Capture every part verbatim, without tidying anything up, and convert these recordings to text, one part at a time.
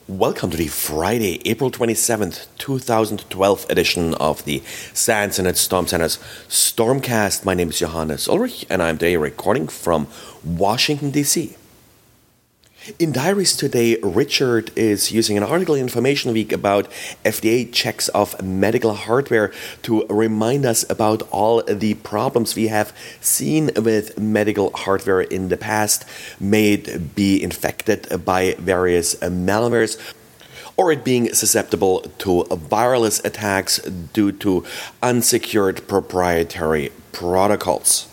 Welcome to the Friday, April twenty-seventh, twenty twelve edition of the SANS and Storm Center's Stormcast. My name is Johannes Ulrich and I'm today recording from Washington, D C In Diaries today, Richard is using an article in Information Week about F D A checks of medical hardware to remind us about all the problems we have seen with medical hardware in the past, may it be infected by various malwares, or it being susceptible to virus attacks due to unsecured proprietary protocols.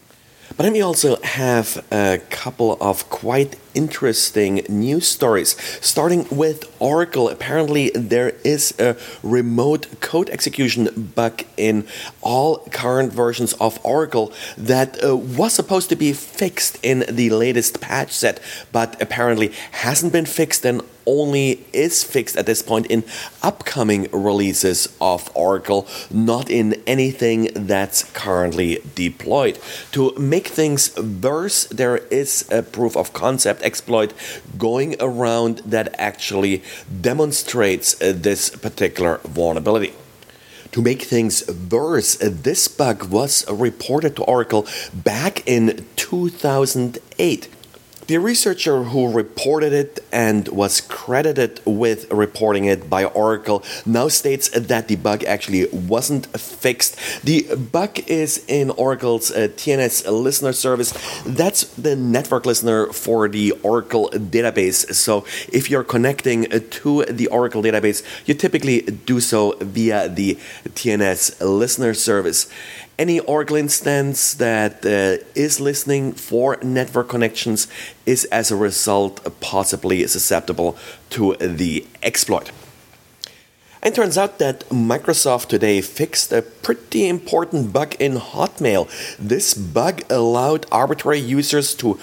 But then we also have a couple of quite interesting news stories, starting with Oracle. Apparently there is a remote code execution bug in all current versions of Oracle that uh, was supposed to be fixed in the latest patch set, but apparently hasn't been fixed and only is fixed at this point in upcoming releases of Oracle, not in anything that's currently deployed. To make things worse, there is a proof of concept exploit going around that actually demonstrates uh, this particular vulnerability. To make things worse, uh, this bug was reported to Oracle back in two thousand eight. The researcher who reported it and was credited with reporting it by Oracle now states that the bug actually wasn't fixed. The bug is in Oracle's uh, T N S listener service. That's the network listener for the Oracle database. So if you're connecting to the Oracle database, you typically do so via the T N S listener service. Any Oracle instance that uh, is listening for network connections is as a result possibly susceptible to the exploit. And it turns out that Microsoft today fixed a pretty important bug in Hotmail. This bug allowed arbitrary users to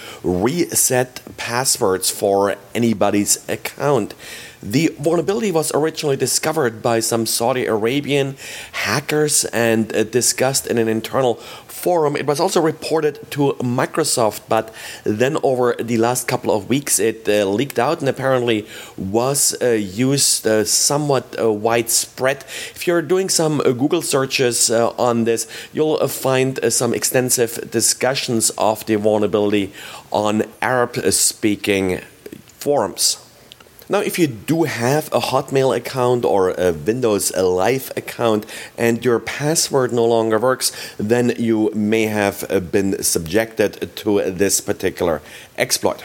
reset passwords for anybody's account. The vulnerability was originally discovered by some Saudi Arabian hackers and uh, discussed in an internal forum. It was also reported to Microsoft, but then over the last couple of weeks it uh, leaked out and apparently was uh, used uh, somewhat uh, widespread. If you're doing some uh, Google searches uh, on this, you'll uh, find uh, some extensive discussions of the vulnerability on Arab-speaking forums. Now, if you do have a Hotmail account or a Windows Live account and your password no longer works, then you may have been subjected to this particular exploit.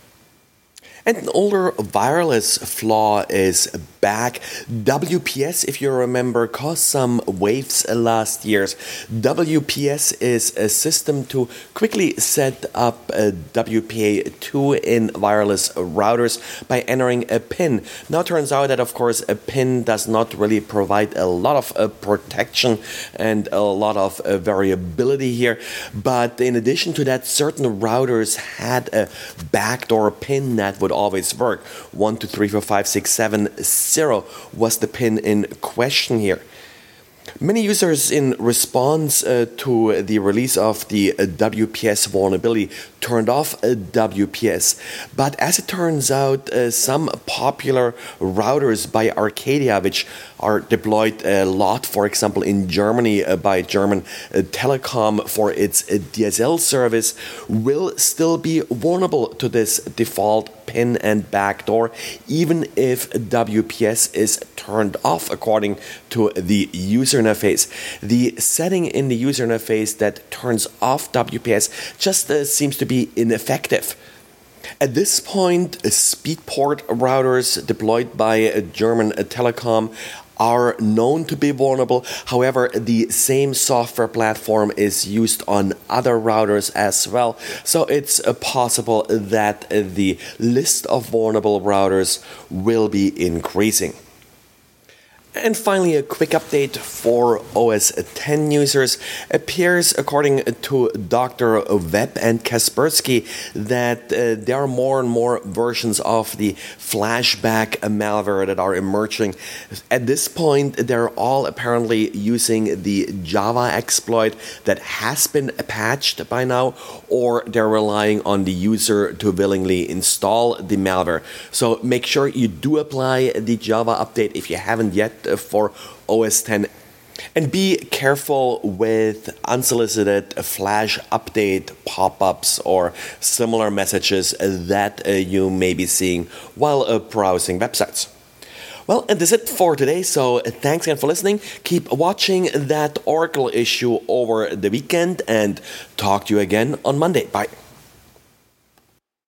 And an older wireless flaw is back. W P S, if you remember, caused some waves last year. W P S is a system to quickly set up a W P A two in wireless routers by entering a PIN. Now it turns out that, of course, a PIN does not really provide a lot of uh, protection and a lot of uh, variability here. But in addition to that, certain routers had a backdoor PIN that would always work. one two three four five six seven zero was the pin in question here. Many users, in response uh, to the release of the uh, W P S vulnerability, turned off uh, W P S. But as it turns out, uh, some popular routers by Arcadia, which are deployed a lot, for example, in Germany uh, by German uh, Telekom for its uh, D S L service, will still be vulnerable to this default PIN and backdoor, even if W P S is turned off according to the user interface. The setting in the user interface that turns off W P S just uh, seems to be ineffective. At this point, uh, Speedport routers deployed by uh, German uh, Telekom are known to be vulnerable. However, the same software platform is used on other routers as well. So it's uh, possible that uh, the list of vulnerable routers will be increasing. And finally, a quick update for O S ten users. Appears, according to Doctor Webb and Kaspersky, that uh, there are more and more versions of the flashback malware that are emerging. At this point, they're all apparently using the Java exploit that has been patched by now, or they're relying on the user to willingly install the malware. So make sure you do apply the Java update if you haven't yet for O S ten. And be careful with unsolicited flash update pop-ups or similar messages that uh, you may be seeing while uh, browsing websites. Well, and that's it for today, so thanks again for listening. Keep watching that Oracle issue over the weekend and talk to you again on Monday. Bye.